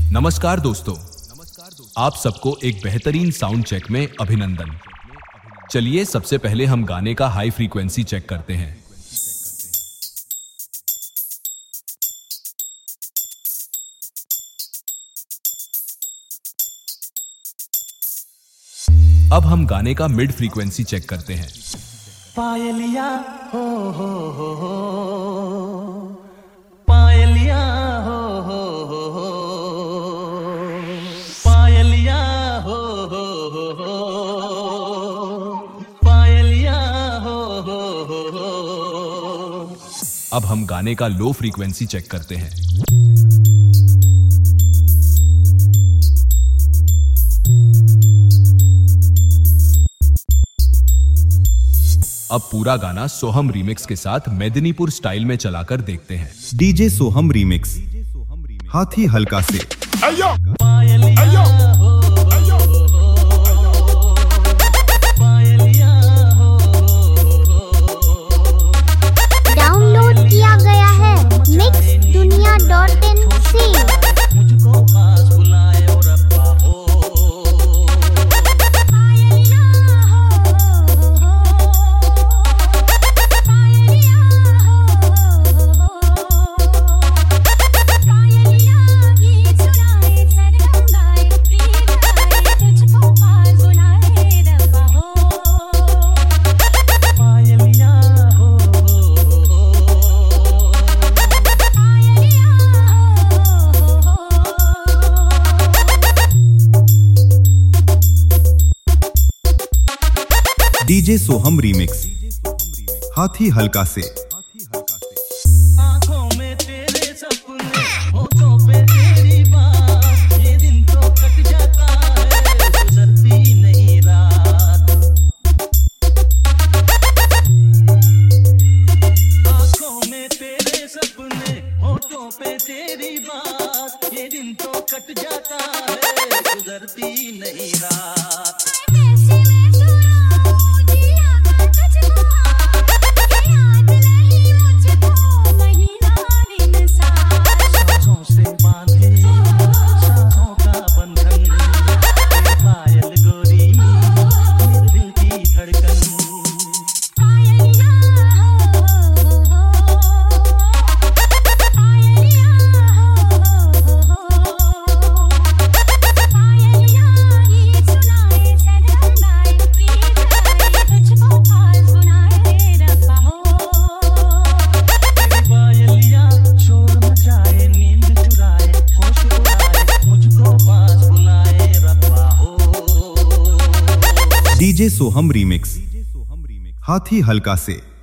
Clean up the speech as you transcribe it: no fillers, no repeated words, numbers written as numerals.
नमस्कार दोस्तों, आप सबको एक बेहतरीन साउंड चेक में अभिनंदन। चलिए सबसे पहले हम गाने का हाई फ्रीक्वेंसी चेक करते हैं। अब हम गाने का मिड फ्रीक्वेंसी चेक करते हैं। पायलिया हो पायलिया हो पायलिया हो पायलिया हो। अब हम गाने का लो फ्रीक्वेंसी चेक करते हैं। अब पूरा गाना सोहम रीमिक्स के साथ मेदिनीपुर स्टाइल में चलाकर देखते हैं। डीजे सोहम रीमिक्स, हाथी हल्का से। डाउनलोड किया गया है mixdunia.in से। मुझको पास बुलाए और अब्बा हो। डीजे सोहम रीमिक्स, हाथी हल्का से। आँखों में तेरे सपने, होठों पे तेरी बात, ये दिन तो कट जाता है, गुजरती नहीं रात। आँखों में तेरे सपने, होठों पे तेरी बात, ये दिन तो कट जाता है, गुजरती नहीं रात। डीजे सोहम रीमिक्स, हाथी हल्का से।